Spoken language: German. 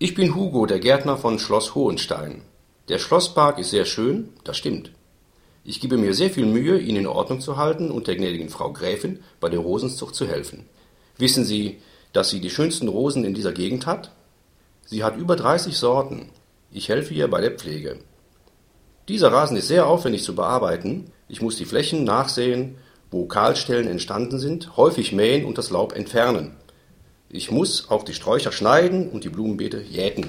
Ich bin Hugo, der Gärtner von Schloss Hohenstein. Der Schlosspark ist sehr schön, das stimmt. Ich gebe mir sehr viel Mühe, ihn in Ordnung zu halten und der gnädigen Frau Gräfin bei der Rosenzucht zu helfen. Wissen Sie, dass sie die schönsten Rosen in dieser Gegend hat? Sie hat über 30 Sorten. Ich helfe ihr bei der Pflege. Dieser Rasen ist sehr aufwendig zu bearbeiten. Ich muss die Flächen nachsehen, wo Kahlstellen entstanden sind, häufig mähen und das Laub entfernen. Ich muss auch die Sträucher schneiden und die Blumenbeete jäten.